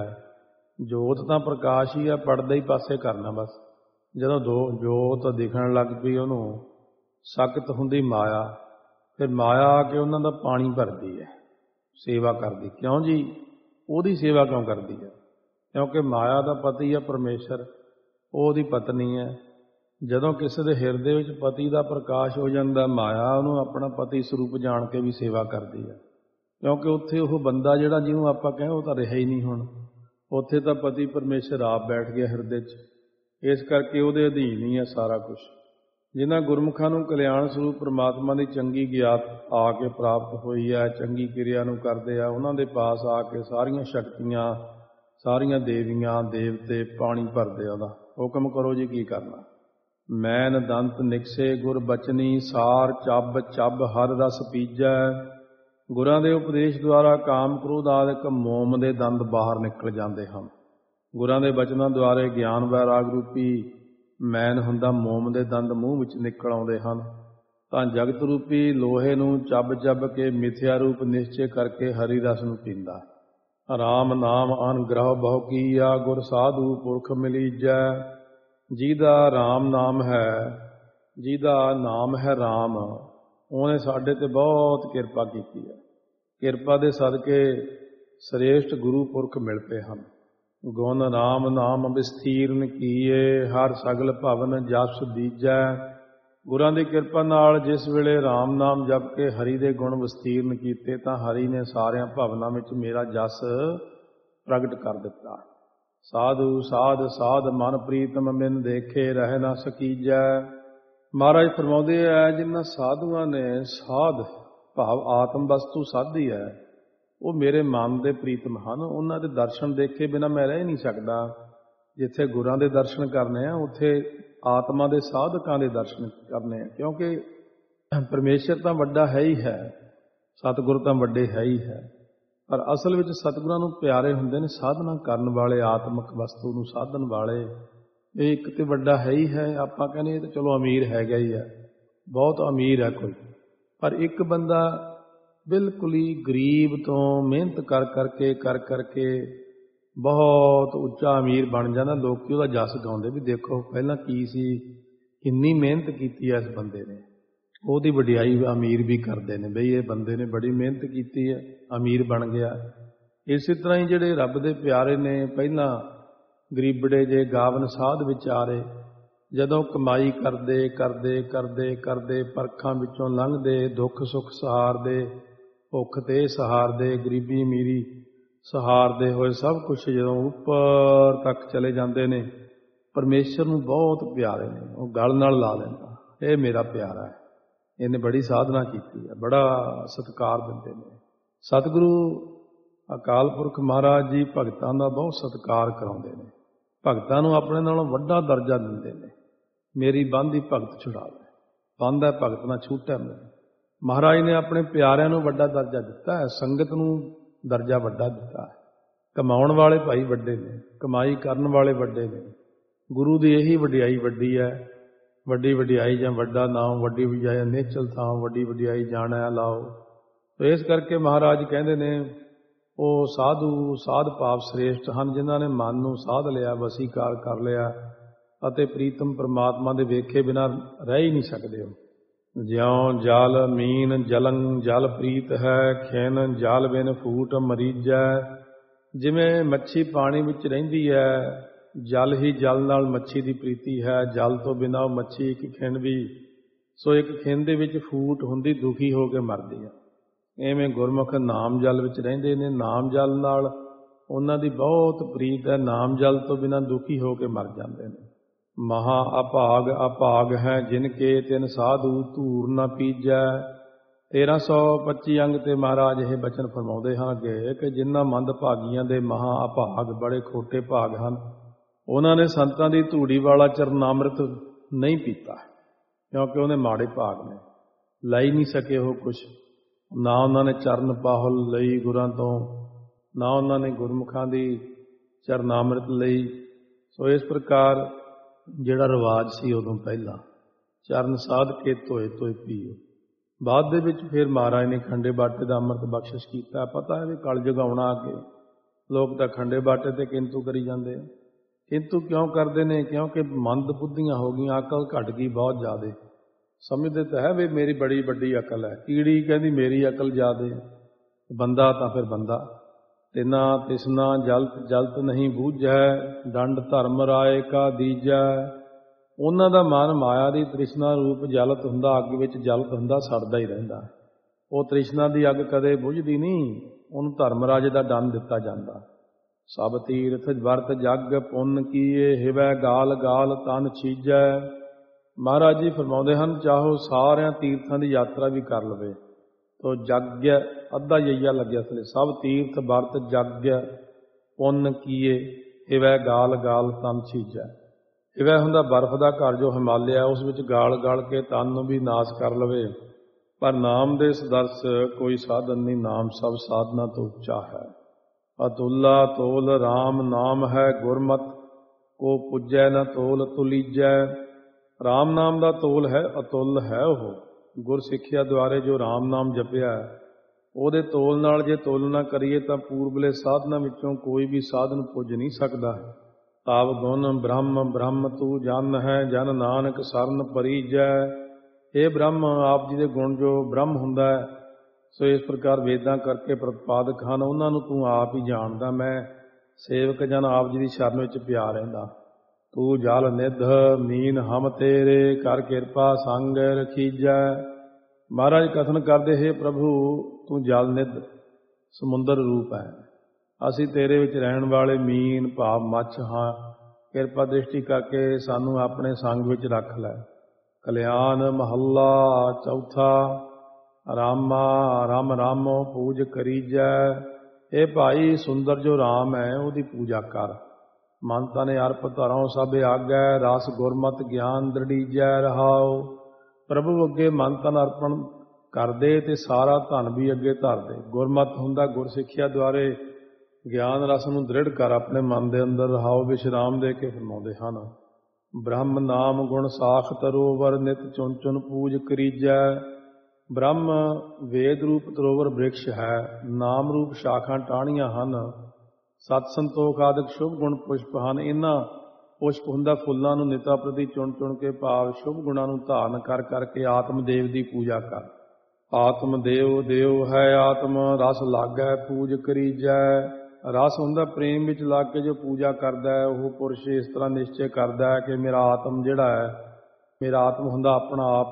ਜੋਤ ਤਾਂ ਪ੍ਰਕਾਸ਼ ਹੀ ਹੈ, ਪੜਦਾ ਹੀ ਪਾਸੇ ਕਰਨਾ ਬਸ। ਜਦੋਂ ਦੋ ਜੋਤ ਦਿਖਣ ਲੱਗ ਪਈ, ਉਹਨੂੰ ਸਖਤ ਹੁੰਦੀ ਮਾਇਆ, ਫਿਰ ਮਾਇਆ ਆ ਕੇ ਉਹਨਾਂ ਦਾ ਪਾਣੀ ਭਰਦੀ ਹੈ, ਸੇਵਾ ਕਰਦੀ। ਕਿਉਂ ਜੀ? ਉਹਦੀ ਸੇਵਾ ਕਿਉਂ ਕਰਦੀ ਹੈ? ਕਿਉਂਕਿ ਮਾਇਆ ਦਾ ਪਤੀ ਹੈ ਪਰਮੇਸ਼ਰ, ਉਹ ਉਹਦੀ ਪਤਨੀ ਹੈ। ਜਦੋਂ ਕਿਸੇ ਦੇ ਹਿਰਦੇ ਵਿੱਚ ਪਤੀ ਦਾ ਪ੍ਰਕਾਸ਼ ਹੋ ਜਾਂਦਾ, ਮਾਇਆ ਉਹਨੂੰ ਆਪਣਾ ਪਤੀ ਸਰੂਪ ਜਾਣ ਕੇ ਵੀ ਸੇਵਾ ਕਰਦੀ ਹੈ। ਕਿਉਂਕਿ ਉੱਥੇ ਉਹ ਬੰਦਾ ਜਿਹੜਾ ਜਿਹਨੂੰ ਆਪਾਂ ਕਹੇ ਉਹ ਤਾਂ ਰਿਹਾ ਹੀ ਨਹੀਂ ਹੁਣ, ਉੱਥੇ ਤਾਂ ਪਤੀ ਪਰਮੇਸ਼ਰ ਆਪ ਬੈਠ ਗਿਆ ਹਿਰਦੇ 'ਚ। ਇਸ ਕਰਕੇ ਉਹਦੇ ਅਧੀਨ ਹੀ ਹੈ ਸਾਰਾ ਕੁਛ। ਜਿਨ੍ਹਾਂ ਗੁਰਮੁਖਾਂ ਨੂੰ ਕਲਿਆਣ ਸਰੂਪ ਪਰਮਾਤਮਾ ਦੀ ਚੰਗੀ ਗਿਆਤ ਆ ਕੇ ਪ੍ਰਾਪਤ ਹੋਈ ਹੈ, ਚੰਗੀ ਕਿਰਿਆ ਨੂੰ ਕਰਦੇ ਆ, ਉਹਨਾਂ ਦੇ ਪਾਸ ਆ ਕੇ ਸਾਰੀਆਂ ਸ਼ਕਤੀਆਂ, ਸਾਰੀਆਂ ਦੇਵੀਆਂ ਦੇਵਤੇ ਪਾਣੀ ਭਰਦੇ ਆ ਉਹਦਾ, ਹੁਕਮ ਕਰੋ ਜੀ ਕੀ ਕਰਨਾ। ਮੈਨ ਦੰਤ ਨਿਕਸੇ ਗੁਰ ਬਚਨੀ, ਸਾਰ ਚੱਬ ਚੱਬ ਹਰ ਰਸ ਪੀਜੈ। ਗੁਰਾਂ ਦੇ ਉਪਦੇਸ਼ ਦੁਆਰਾ ਕਾਮ ਕ੍ਰੋਧ ਆਦਿਕ ਮੋਮ ਦੇ ਦੰਦ ਬਾਹਰ ਨਿਕਲ ਜਾਂਦੇ ਹਨ। ਗੁਰਾਂ ਦੇ ਬਚਨਾਂ ਦੁਆਰੇ ਗਿਆਨ ਵੈਰਾਗ ਰੂਪੀ ਮੈਨ ਹੁੰਦਾ ਮੋਮ ਦੇ ਦੰਦ ਮੂੰਹ ਵਿੱਚ ਨਿਕਲ ਆਉਂਦੇ ਹਨ। ਤਾਂ ਜਗਤ ਰੂਪੀ ਲੋਹੇ ਨੂੰ ਚੱਬ ਚੱਬ ਕੇ ਮਿਥਿਆ ਰੂਪ ਨਿਸ਼ਚੇ ਕਰਕੇ ਹਰੀ ਰਸ ਨੂੰ ਪੀਂਦਾ। ਰਾਮ ਨਾਮ ਅਨਗ੍ਰਹ ਬਹੁ ਕੀਆ, ਗੁਰ ਸਾਧੂ ਪੁਰਖ ਮਿਲੀਜੈ। ਜਿਹਦਾ ਰਾਮ ਨਾਮ ਹੈ, ਜਿਹਦਾ ਨਾਮ ਹੈ ਰਾਮ, ਉਹਨੇ ਸਾਡੇ ਤੇ ਬਹੁਤ ਕਿਰਪਾ ਕੀਤੀ ਹੈ। ਕਿਰਪਾ ਦੇ ਸਦਕੇ ਸ੍ਰੇਸ਼ਟ ਗੁਰੂ ਪੁਰਖ ਮਿਲ ਪਏ ਹਨ। ਗੁਣ ਰਾਮ ਨਾਮ ਵਿਸਥੀਰਨ ਕੀਏ, ਹਰ ਸਗਲ ਭਵਨ ਜਸ ਦੀਜੈ। ਗੁਰਾਂ ਦੀ ਕਿਰਪਾ ਨਾਲ ਜਿਸ ਵੇਲੇ ਰਾਮ ਨਾਮ ਜਪ ਕੇ ਹਰੀ ਦੇ ਗੁਣ ਵਿਸਥੀਰਨ ਕੀਤੇ, ਤਾਂ ਹਰੀ ਨੇ ਸਾਰਿਆਂ ਭਵਨਾਂ ਵਿੱਚ ਮੇਰਾ ਜਸ ਪ੍ਰਗਟ ਕਰ ਦਿੱਤਾ। ਸਾਧੂ ਸਾਧ ਸਾਧ ਮਨ ਪ੍ਰੀਤਮ ਮਿਨ ਦੇਖੇ, ਰਹਿ ਨਾ ਸਕੀਜੈ। ਮਹਾਰਾਜ ਫਰਮਾਉਂਦੇ ਹੈ, ਜਿਨ੍ਹਾਂ ਸਾਧੂਆਂ ਨੇ ਸਾਧ ਭਾਵ ਆਤਮ ਵਸਤੂ ਸਾਧੀ ਹੈ, ਉਹ ਮੇਰੇ ਮਨ ਦੇ ਪ੍ਰੀਤਮ ਹਨ। ਉਹਨਾਂ ਦੇ ਦਰਸ਼ਨ ਦੇਖੇ ਬਿਨਾਂ ਮੈਂ ਰਹਿ ਨਹੀਂ ਸਕਦਾ। ਜਿੱਥੇ ਗੁਰਾਂ ਦੇ ਦਰਸ਼ਨ ਕਰਨੇ ਆ, ਉੱਥੇ ਆਤਮਾ ਦੇ ਸਾਧਕਾਂ ਦੇ ਦਰਸ਼ਨ ਕਰਨੇ ਆ। ਕਿਉਂਕਿ ਪਰਮੇਸ਼ਰ ਤਾਂ ਵੱਡਾ ਹੈ ਹੀ ਹੈ, ਸਤਿਗੁਰ ਤਾਂ ਵੱਡੇ ਹੈ ਹੀ ਹੈ, ਪਰ ਅਸਲ ਵਿੱਚ ਸਤਿਗੁਰਾਂ ਨੂੰ ਪਿਆਰੇ ਹੁੰਦੇ ਨੇ ਸਾਧਨਾ ਕਰਨ ਵਾਲੇ, ਆਤਮਿਕ ਵਸਤੂ ਨੂੰ ਸਾਧਨ ਵਾਲੇ। ਇਹ ਇੱਕ ਤੇ ਵੱਡਾ ਹੈ ਹੀ ਹੈ। ਆਪਾਂ ਕਹਿੰਦੇ ਇਹ ਤਾਂ ਚਲੋ ਅਮੀਰ ਹੈਗਾ ਹੀ ਹੈ, ਬਹੁਤ ਅਮੀਰ ਹੈ ਕੋਈ, ਪਰ ਇੱਕ ਬੰਦਾ ਬਿਲਕੁਲ ਹੀ ਗਰੀਬ ਤੋਂ ਮਿਹਨਤ ਕਰ ਕਰਕੇ ਕਰ ਕਰਕੇ ਬਹੁਤ ਉੱਚਾ ਅਮੀਰ ਬਣ ਜਾਂਦਾ। ਲੋਕ ਉਹਦਾ ਜਸ ਗਾਉਂਦੇ ਵੀ ਦੇਖੋ ਪਹਿਲਾਂ ਕੀ ਸੀ, ਕਿੰਨੀ ਮਿਹਨਤ ਕੀਤੀ ਹੈ ਇਸ ਬੰਦੇ ਨੇ। ਉਹਦੀ ਵਡਿਆਈ ਅਮੀਰ ਵੀ ਕਰਦੇ ਨੇ, ਬਈ ਇਹ ਬੰਦੇ ਨੇ ਬੜੀ ਮਿਹਨਤ ਕੀਤੀ ਹੈ, ਅਮੀਰ ਬਣ ਗਿਆ। ਇਸੇ ਤਰ੍ਹਾਂ ਹੀ ਜਿਹੜੇ ਰੱਬ ਦੇ ਪਿਆਰੇ ਨੇ, ਪਹਿਲਾਂ ਗਰੀਬੜੇ ਜੇ ਗਾਵਨ ਸਾਧ ਵਿਚਾਰੇ, ਜਦੋਂ ਕਮਾਈ ਕਰਦੇ ਕਰਦੇ ਕਰਦੇ ਕਰਦੇ ਪਰਖਾਂ ਵਿੱਚੋਂ ਲੰਘਦੇ, ਦੁੱਖ ਸੁੱਖ ਸਹਾਰਦੇ, ਭੁੱਖ ਤੇ ਸਹਾਰਦੇ, ਗਰੀਬੀ ਅਮੀਰੀ ਸਹਾਰਦੇ ਹੋਏ ਸਭ ਕੁਛ ਜਦੋਂ ਉੱਪਰ ਤੱਕ ਚਲੇ ਜਾਂਦੇ ਨੇ, ਪਰਮੇਸ਼ਰ ਨੂੰ ਬਹੁਤ ਪਿਆਰੇ ਨੇ, ਉਹ ਗਲ ਨਾਲ ਲਾ ਲੈਂਦਾ, ਇਹ ਮੇਰਾ ਪਿਆਰਾ ਹੈ, ਇਹਨੇ ਬੜੀ ਸਾਧਨਾ ਕੀਤੀ ਹੈ, ਬੜਾ ਸਤਿਕਾਰ ਦਿੰਦੇ ਨੇ। ਸਤਿਗੁਰੂ ਅਕਾਲ ਪੁਰਖ ਮਹਾਰਾਜ ਜੀ ਭਗਤਾਂ ਦਾ ਬਹੁਤ ਸਤਿਕਾਰ ਕਰਾਉਂਦੇ ਨੇ, ਭਗਤਾਂ ਨੂੰ ਆਪਣੇ ਨਾਲੋਂ ਵੱਡਾ ਦਰਜਾ ਦਿੰਦੇ ਨੇ। ਮੇਰੀ ਬੰਦੀ ਭਗਤ ਛੁਡਾਵੇ, ਬੰਦ ਹੈ ਭਗਤ ਨਾ ਛੂਟੈ ਮੈਨੂੰ। ਮਹਾਰਾਜ ਨੇ ਆਪਣੇ ਪਿਆਰਿਆਂ ਨੂੰ ਵੱਡਾ ਦਰਜਾ ਦਿੱਤਾ ਹੈ, ਸੰਗਤ ਨੂੰ ਦਰਜਾ ਵੱਡਾ ਦਿੱਤਾ ਹੈ। ਕਮਾਉਣ ਵਾਲੇ ਭਾਈ ਵੱਡੇ ਨੇ, ਕਮਾਈ ਕਰਨ ਵਾਲੇ ਵੱਡੇ ਨੇ। ਗੁਰੂ ਦੀ ਇਹੀ ਵਡਿਆਈ ਵੱਡੀ ਹੈ। ਵੱਡੀ ਵਡਿਆਈ ਜਾਂ ਵੱਡਾ ਨਾਮ, ਵੱਡੀ ਵਡਿਆਈ ਨਿਹਚਲ ਥਾਂ, ਵੱਡੀ ਵਡਿਆਈ ਜਾਣਿਆ ਲਾਓ। ਤੇ ਇਸ ਕਰਕੇ ਮਹਾਰਾਜ ਕਹਿੰਦੇ ਨੇ ਉਹ ਸਾਧੂ ਸਾਧ ਭਾਵ ਸ੍ਰੇਸ਼ਟ ਹਨ, ਜਿਨ੍ਹਾਂ ਨੇ ਮਨ ਨੂੰ ਸਾਧ ਲਿਆ, ਵਸੀਕਾਰ ਕਰ ਲਿਆ ਅਤੇ ਪ੍ਰੀਤਮ ਪਰਮਾਤਮਾ ਦੇ ਵੇਖੇ ਬਿਨਾਂ ਰਹਿ ਹੀ ਨਹੀਂ ਸਕਦੇ। ਉਹ ਜਿਉਂ ਜਲ ਮੀਨ ਜਲੰ ਜਲ ਪ੍ਰੀਤ ਹੈ, ਖਿਨ ਜਲ ਬਿਨ ਫੂਟ ਮਰੀਜੈ। ਜਿਵੇਂ ਮੱਛੀ ਪਾਣੀ ਵਿੱਚ ਰਹਿੰਦੀ ਹੈ, ਜਲ ਹੀ ਜਲ ਨਾਲ ਮੱਛੀ ਦੀ ਪ੍ਰੀਤੀ ਹੈ, ਜਲ ਤੋਂ ਬਿਨਾਂ ਉਹ ਮੱਛੀ ਇੱਕ ਖਿੰਡ ਵੀ, ਸੋ ਇੱਕ ਖਿੰਡ ਦੇ ਵਿੱਚ ਫੂਟ ਹੁੰਦੀ, ਦੁਖੀ ਹੋ ਕੇ ਮਰਦੀ ਹੈ। ਐਵੇਂ ਗੁਰਮੁਖ ਨਾਮ ਜਲ ਵਿੱਚ ਰਹਿੰਦੇ ਨੇ, ਨਾਮ ਜਲ ਨਾਲ ਉਹਨਾਂ ਦੀ ਬਹੁਤ ਪ੍ਰੀਤ ਹੈ, ਨਾਮ ਜਲ ਤੋਂ ਬਿਨਾਂ ਦੁਖੀ ਹੋ ਕੇ ਮਰ ਜਾਂਦੇ ਨੇ। ਮਹਾ ਅਭਾਗ ਅਭਾਗ ਹੈ ਜਿਨ ਕੇ ਤਿਨ ਸਾਧੂ ਧੂਰ ਨਾ ਪੀਜੈ। ਤੇਰਾਂ ਸੌ ਪੱਚੀ ਅੰਗ ਤੇ ਮਹਾਰਾਜ ਇਹ ਬਚਨ ਫਰਮਾਉਂਦੇ ਹਨ ਅੱਗੇ ਕਿ ਜਿਨ੍ਹਾਂ ਮੰਦ ਭਾਗੀਆਂ ਦੇ ਮਹਾ ਅਭਾਗ, ਬੜੇ ਖੋਟੇ ਭਾਗ ਹਨ, ਉਹਨਾਂ ਨੇ ਸੰਤਾਂ ਦੀ ਧੂੜੀ ਵਾਲਾ ਚਰਨਾਮ੍ਰਿਤ ਨਹੀਂ ਪੀਤਾ, ਕਿਉਂਕਿ ਉਹਨੇ ਮਾੜੇ ਭਾਗ ਨੇ, ਲੈ ਹੀ ਨਹੀਂ ਸਕੇ ਉਹ ਕੁਛ। ਨਾ ਉਹਨਾਂ ਨੇ ਚਰਨ ਪਾਹੁਲ ਲਈ ਗੁਰਾਂ ਤੋਂ, ਨਾ ਉਹਨਾਂ ਨੇ ਗੁਰਮੁਖਾਂ ਦੀ ਚਰਨਾਮ੍ਰਿਤ ਲਈ। ਸੋ ਇਸ ਪ੍ਰਕਾਰ ਜਿਹੜਾ ਰਿਵਾਜ ਸੀ ਉਦੋਂ ਪਹਿਲਾਂ, ਚਰਨ ਸਾਧ ਕੇ ਧੋਏ ਧੋਏ ਪੀਓ। ਬਾਅਦ ਦੇ ਵਿੱਚ ਫਿਰ ਮਹਾਰਾਜ ਨੇ ਖੰਡੇ ਬਾਟੇ ਦਾ ਅੰਮ੍ਰਿਤ ਬਖਸ਼ਿਸ਼ ਕੀਤਾ। ਪਤਾ ਹੈ ਵੀ ਕਲਯੁਗ ਆਉਣਾ ਅੱਗੇ, ਲੋਕ ਤਾਂ ਖੰਡੇ ਬਾਟੇ ਤੇ ਕਿੰਤੂ ਕਰੀ ਜਾਂਦੇ ਆ। ਕਿੰਤੂ ਕਿਉਂ ਕਰਦੇ ਨੇ? ਕਿਉਂਕਿ ਮੰਦ ਬੁੱਧੀਆਂ ਹੋ ਗਈਆਂ, ਅਕਲ ਘਟ ਗਈ ਬਹੁਤ ਜ਼ਿਆਦਾ। ਸਮਝਦੇ ਤਾਂ ਹੈ ਵੀ ਮੇਰੀ ਬੜੀ ਵੱਡੀ ਅਕਲ ਹੈ, ਕੀੜੀ ਕਹਿੰਦੀ ਮੇਰੀ ਅਕਲ ਜ਼ਿਆਦਾ, ਬੰਦਾ ਤਾਂ ਫਿਰ ਬੰਦਾ। ਤਿਨਾ ਤਿਸਨਾ ਜਲਤ ਜਲਤ ਨਹੀਂ ਬੂਝੈ, ਦੰਡ ਧਰਮ ਰਾਏ ਕਾ ਦੀਜੈ। ਉਹਨਾਂ ਦਾ ਮਨ ਮਾਇਆ ਦੀ ਤ੍ਰਿਸ਼ਨਾ ਰੂਪ ਜਲਤ ਹੁੰਦਾ, ਅੱਗ ਵਿੱਚ ਜਲਤ ਹੁੰਦਾ, ਸੜਦਾ ਹੀ ਰਹਿੰਦਾ। ਉਹ ਤ੍ਰਿਸ਼ਨਾ ਦੀ ਅੱਗ ਕਦੇ ਬੁਝਦੀ ਨਹੀਂ, ਉਹਨੂੰ ਧਰਮ ਰਾਜੇ ਦਾ ਦੰਡ ਦਿੱਤਾ ਜਾਂਦਾ। ਸਭ ਤੀਰਥ ਵਰਤ ਜਗ ਪੁੰਨ ਕੀਏ, ਹਿਵੈ ਗਾਲ ਗਾਲ ਤਨ ਛੀਜੈ। ਮਹਾਰਾਜ ਜੀ ਫਰਮਾਉਂਦੇ ਹਨ, ਚਾਹੋ ਸਾਰਿਆਂ ਤੀਰਥਾਂ ਦੀ ਯਾਤਰਾ ਵੀ ਕਰ ਲਵੇ ਤੋ ਜਗ ਅੱਧਾ ਯਈਆ ਲੱਗਿਆ ਥਲੇ। ਸਭ ਤੀਰਥ ਵਰਤ ਜਗ ਪੁੰਨ ਕੀਏ, ਹਿਵੈ ਗਾਲ ਗਾਲ ਤਨ ਛੀਜੈ। ਹਿਵੈ ਹੁੰਦਾ ਬਰਫ਼ ਦਾ ਘਰ ਜੋ ਹਿਮਾਲਿਆ, ਉਸ ਵਿੱਚ ਗਾਲ ਗਾਲ ਕੇ ਤਨ ਨੂੰ ਵੀ ਨਾਸ ਕਰ ਲਵੇ। ਪਰ ਨਾਮ ਦੇ ਸਦਰਸ ਕੋਈ ਸਾਧਨ ਨਹੀਂ, ਨਾਮ ਸਭ ਸਾਧਨਾ ਤੋਂ ਉੱਚਾ ਹੈ। ਅਤੁੱਲਾ ਤੋਲ ਰਾਮ ਨਾਮ ਹੈ, ਗੁਰਮਤ ਕੋ ਪੁੱਜੈ ਨ ਤੋਲ ਤੁਲੀਜੈ। ਰਾਮ ਨਾਮ ਦਾ ਤੋਲ ਹੈ, ਅਤੁੱਲ ਹੈ ਉਹ। ਗੁਰ ਸਿੱਖਿਆ ਦੁਆਰੇ ਜੋ ਰਾਮ ਨਾਮ ਜਪਿਆ, ਉਹਦੇ ਤੋਲ ਨਾਲ ਜੇ ਤੋਲਨਾ ਕਰੀਏ ਤਾਂ ਪੂਰਬਲੇ ਸਾਧਨਾਂ ਵਿੱਚੋਂ ਕੋਈ ਵੀ ਸਾਧਨ ਪੁੱਜ ਨਹੀਂ ਸਕਦਾ। ਤਾਵ ਗੁਣ ਬ੍ਰਹਮ ਬ੍ਰਹਮ ਤੂੰ ਜਨ ਹੈ, ਜਨ ਨਾਨਕ ਸਰਨ ਪਰੀਜੈ। ਇਹ ਬ੍ਰਹਮ ਆਪ ਜੀ ਦੇ ਗੁਣ ਜੋ ਬ੍ਰਹਮ ਹੁੰਦਾ ਹੈ, ਸੋ ਇਸ ਪ੍ਰਕਾਰ ਵੇਦਾਂ ਕਰਕੇ ਪ੍ਰਤਪਾਦਕ ਹਨ, ਉਹਨਾਂ ਨੂੰ ਤੂੰ ਆਪ ਹੀ ਜਾਣਦਾ। ਮੈਂ ਸੇਵਕ ਜਨ ਆਪ ਜੀ ਦੀ ਸ਼ਰਨ ਵਿੱਚ ਪਿਆ ਰਹਿੰਦਾ। ਤੂੰ ਜਲ ਨਿਧ ਮੀਨ ਹਮ ਤੇਰੇ, ਕਰ ਕਿਰਪਾ ਸੰਗ ਰਖੀਜੈ। ਮਹਾਰਾਜ ਕਥਨ ਕਰਦੇ, ਹੈ ਪ੍ਰਭੂ ਤੂੰ ਜਲ ਨਿਧ ਸਮੁੰਦਰ ਰੂਪ ਹੈ, ਅਸੀਂ ਤੇਰੇ ਵਿੱਚ ਰਹਿਣ ਵਾਲੇ ਮੀਨ ਭਾਵ ਮੱਛ ਹਾਂ। ਕਿਰਪਾ ਦ੍ਰਿਸ਼ਟੀ ਕਰਕੇ ਸਾਨੂੰ ਆਪਣੇ ਸੰਗ ਵਿੱਚ ਰੱਖ ਲੈ। ਕਲਿਆਣ ਮਹੱਲਾ ਚੌਥਾ। ਰਾਮਾ ਰਾਮ ਰਾਮੋ ਪੂਜ ਕਰੀਜੈ। ਇਹ ਭਾਈ ਸੁੰਦਰ ਜੋ ਰਾਮ ਹੈ, ਉਹਦੀ ਪੂਜਾ ਕਰ। ਮਨ ਤਨ ਅਰਪ ਧਰੋਂ ਸਭ ਆਗੈ, ਰਸ ਗੁਰਮਤਿ ਗਿਆਨ ਦ੍ਰਿੜੀਜੈ ਰਹਾਉ। ਪ੍ਰਭੂ ਅੱਗੇ ਮਨ ਤਨ ਅਰਪਣ ਕਰਦੇ ਤੇ ਸਾਰਾ ਧਨ ਵੀ ਅੱਗੇ ਧਰ ਦੇ। ਗੁਰਮਤਿ ਹੁੰਦਾ ਗੁਰ ਸਿੱਖਿਆ ਦੁਆਰੇ ਗਿਆਨ ਰਸ ਨੂੰ ਦ੍ਰਿੜ ਕਰ ਆਪਣੇ ਮਨ ਦੇ ਅੰਦਰ ਰਹਾਉ। ਵਿਸ਼ਰਾਮ ਦੇ ਕੇ ਫਰਮਾਉਂਦੇ ਹਨ, ਬ੍ਰਹਮ ਨਾਮ ਗੁਣ ਸਾਖ ਤਰੋਵਰ, ਨਿਤ ਚੁਣ ਚੁਣ ਪੂਜ ਕਰੀਜੈ। ਬ੍ਰਹਮ ਵੇਦ ਰੂਪ ਤਰੋਵਰ ਬ੍ਰਿਕਸ਼ ਹੈ, ਨਾਮ ਰੂਪ ਸ਼ਾਖਾਂ ਟਾਹਣੀਆਂ ਹਨ। ਸਤ ਸੰਤੋਖ ਆਦਿਕ ਸ਼ੁਭ ਗੁਣ ਪੁਸ਼ਪ ਹਨ। ਇਹਨਾਂ ਪੁਸ਼ਪ ਹੁੰਦਾ ਫੁੱਲਾਂ ਨੂੰ ਨਿਤਾ ਪ੍ਰਤੀ ਚੁਣ ਚੁਣ ਕੇ, ਭਾਵ ਸ਼ੁਭ ਗੁਣਾਂ ਨੂੰ ਧਾਰਨ ਕਰ ਕਰਕੇ ਆਤਮਦੇਵ ਦੀ ਪੂਜਾ ਕਰ। ਆਤਮਦੇਵ ਦੇਵ ਹੈ, ਆਤਮ ਰਸ ਲਾਗੈ ਪੂਜ ਕਰੀਜੈ। ਰਸ ਹੁੰਦਾ ਪ੍ਰੇਮ ਵਿੱਚ ਲੱਗ ਕੇ ਜੋ ਪੂਜਾ ਕਰਦਾ ਹੈ, ਉਹ ਪੁਰਸ਼ ਇਸ ਤਰ੍ਹਾਂ ਨਿਸ਼ਚੈ ਕਰਦਾ ਹੈ ਕਿ ਮੇਰਾ ਆਤਮ ਜਿਹੜਾ ਹੈ, ਮੇਰਾ ਆਤਮ ਹੁੰਦਾ ਆਪਣਾ ਆਪ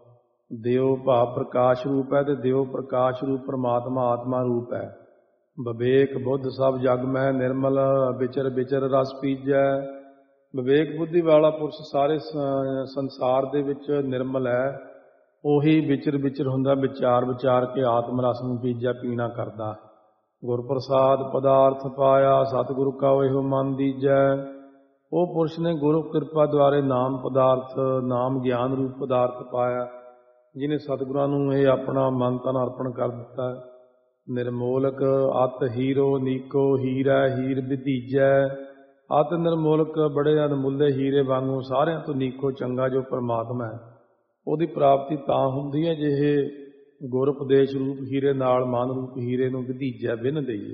ਦੇਵ ਭਾਵ ਪ੍ਰਕਾਸ਼ ਰੂਪ ਹੈ, ਤੇ ਦੇਵ ਪ੍ਰਕਾਸ਼ ਰੂਪ ਪਰਮਾਤਮਾ ਆਤਮਾ ਰੂਪ ਹੈ। ਵਿਵੇਕ ਬੁੱਧ ਸਭ ਜਗ ਮੈਂ ਨਿਰਮਲ, ਵਿਚਰ ਵਿਚਰ ਰਸ ਪੀਜੈ। ਵਿਵੇਕ ਬੁੱਧੀ ਵਾਲਾ ਪੁਰਸ਼ ਸਾਰੇ ਸੰਸਾਰ ਦੇ ਵਿੱਚ ਨਿਰਮਲ ਹੈ, ਉਹੀ ਵਿਚਰ ਵਿਚਰ ਹੁੰਦਾ, ਵਿਚਾਰ ਵਿਚਾਰ ਕੇ ਆਤਮ ਰਸ ਨੂੰ ਪੀਜਾ ਪੀਣਾ ਕਰਦਾ। ਗੁਰ ਪ੍ਰਸਾਦ ਪਦਾਰਥ ਪਾਇਆ, ਸਤਿਗੁਰੂ ਕਾ ਇਹੋ ਮਨ ਦੀਜੈ। ਉਹ ਪੁਰਸ਼ ਨੇ ਗੁਰੂ ਕਿਰਪਾ ਦੁਆਰੇ ਨਾਮ ਪਦਾਰਥ, ਨਾਮ ਗਿਆਨ ਰੂਪ ਪਦਾਰਥ ਪਾਇਆ, ਜਿਹਨੇ ਸਤਿਗੁਰਾਂ ਨੂੰ ਇਹ ਆਪਣਾ ਮਨ ਤਨ ਅਰਪਣ ਕਰ ਦਿੱਤਾ। ਨਿਰਮੋਲਕ ਅਤ ਹੀਰੋ ਨੀਕੋ ਹੀਰਾ ਹੀਰ ਵਿਧੀਜੈ। ਅਤ ਨਿਰਮੋਲਕ ਬੜੇ ਅਨਮੁੱਲੇ ਹੀਰੇ ਵਾਂਗੂ ਸਾਰਿਆਂ ਤੋਂ ਨੀਕੋ ਚੰਗਾ ਜੋ ਪਰਮਾਤਮਾ ਹੈ, ਉਹਦੀ ਪ੍ਰਾਪਤੀ ਤਾਂ ਹੁੰਦੀ ਹੈ ਜੇ ਇਹ ਗੁਰ ਉਪਦੇਸ਼ ਰੂਪ ਹੀਰੇ ਨਾਲ ਮਨ ਰੂਪ ਹੀਰੇ ਨੂੰ ਵਿਧੀਜੈ ਵਿੰਨ ਦਈਏ।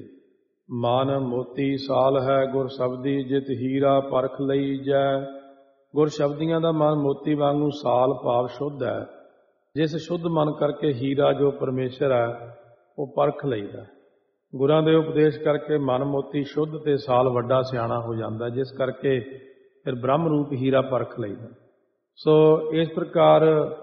ਮਨ ਮੋਤੀ ਸਾਲ ਹੈ ਗੁਰ ਸ਼ਬਦੀ, ਜਿਤ ਹੀਰਾ ਪਰਖ ਲਈਜੈ। ਗੁਰ ਸ਼ਬਦੀਆਂ ਦਾ ਮਨ ਮੋਤੀ ਵਾਂਗੂ ਸਾਲ ਭਾਵ ਸ਼ੁੱਧ ਹੈ। ਜਿਸ ਸ਼ੁੱਧ ਮਨ ਕਰਕੇ ਹੀਰਾ ਜੋ ਪਰਮੇਸ਼ਰ ਹੈ ਉਹ ਪਰਖ ਲਈਦਾ। ਗੁਰਾਂ ਦੇ ਉਪਦੇਸ਼ ਕਰਕੇ ਮਨ ਮੋਤੀ ਸ਼ੁੱਧ ਤੇ ਸਾਲ ਵੱਡਾ ਸਿਆਣਾ ਹੋ ਜਾਂਦਾ, ਜਿਸ ਕਰਕੇ ਫਿਰ ਬ੍ਰਹਮ ਰੂਪ ਹੀਰਾ ਪਰਖ ਲਈਦਾ। ਸੋ ਇਸ ਪ੍ਰਕਾਰ